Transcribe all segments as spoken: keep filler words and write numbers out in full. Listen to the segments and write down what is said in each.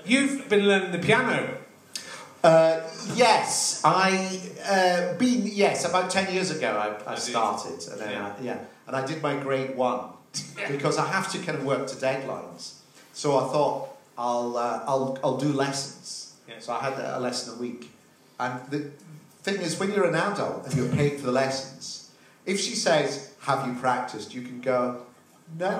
You've been learning the piano. Uh, yes, I uh, been yes about ten years ago. I, I started, and then Yeah. I, yeah, and I did my grade one because I have to kind of work to deadlines. So I thought I'll uh, I'll I'll do lessons. Yeah. So I had a lesson a week, and the thing is, when you're an adult and you're paid for the lessons, if she says, "Have you practiced?" you can go, "No."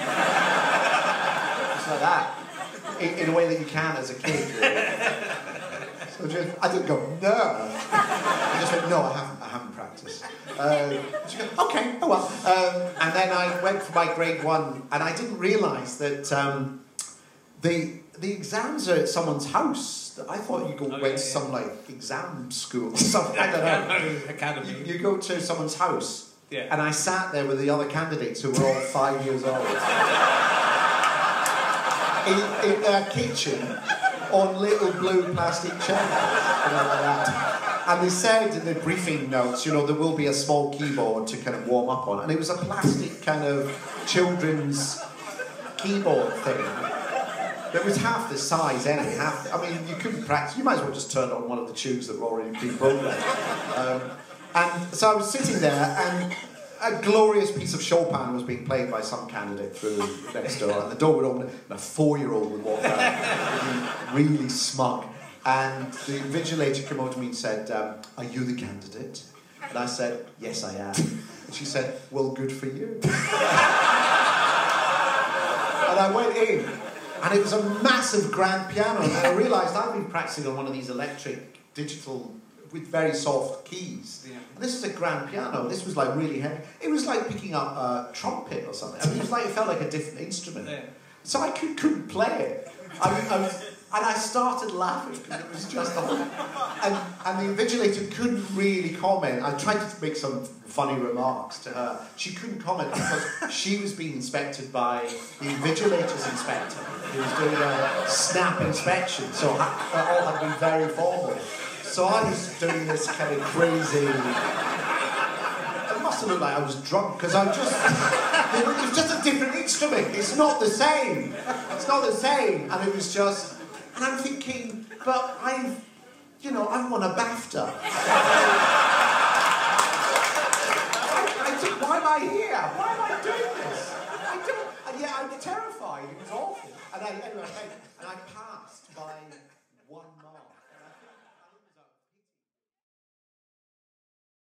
It's like that, in, in a way that you can as a kid. Really. So just, I didn't go, no. I just went, no, I haven't, I haven't practiced. Uh, she goes, okay, oh well. Um, and then I went for my grade one, and I didn't realise that um, the the exams are at someone's house. I thought you go, Oh, went yeah, to yeah. some like exam school or something. I don't know. Academy. You, you go to someone's house, Yeah. and I sat there with the other candidates who were all five years old in, in their kitchen. On little blue plastic chairs, you know, like that. And they said in the briefing notes, you know, there will be a small keyboard to kind of warm up on. And it was a plastic kind of children's keyboard thing that was half the size anyway. Half, I mean, you couldn't practice. You might as well just turn on one of the tunes that were already pre-programmed. Um, and so I was sitting there, and a glorious piece of Chopin was being played by some candidate through next door, and the door would open, and a four-year-old would walk out, looking really smug. And the invigilator came over to me and said, um, "Are you the candidate?" And I said, "Yes, I am." And she said, "Well, good for you." And I went in, and it was a massive grand piano, and I realised I'd been practicing on one of these electric digital with very soft keys. Yeah. And this is a grand piano. This was like really heavy. It was like picking up a trumpet or something. I mean, it was like it felt like a different instrument. Yeah. So I could, couldn't play it. I, I was, and I started laughing because it was just the whole. And, and the invigilator couldn't really comment. I tried to make some funny remarks to her. She couldn't comment because she was being inspected by the invigilator's inspector, who was doing a snap inspection. So ha- it all had to be very formal. So I was doing this kind of crazy. It must have looked like I was drunk because I just. It was just a different instrument. It's not the same. It's not the same. And it was just. And I'm thinking, but I've, you know, I've won a BAFTA. I, I think, why am I here? Why am I doing this? I don't. And yet I'm terrified. It was awful. And I, anyway, and I passed by one mark.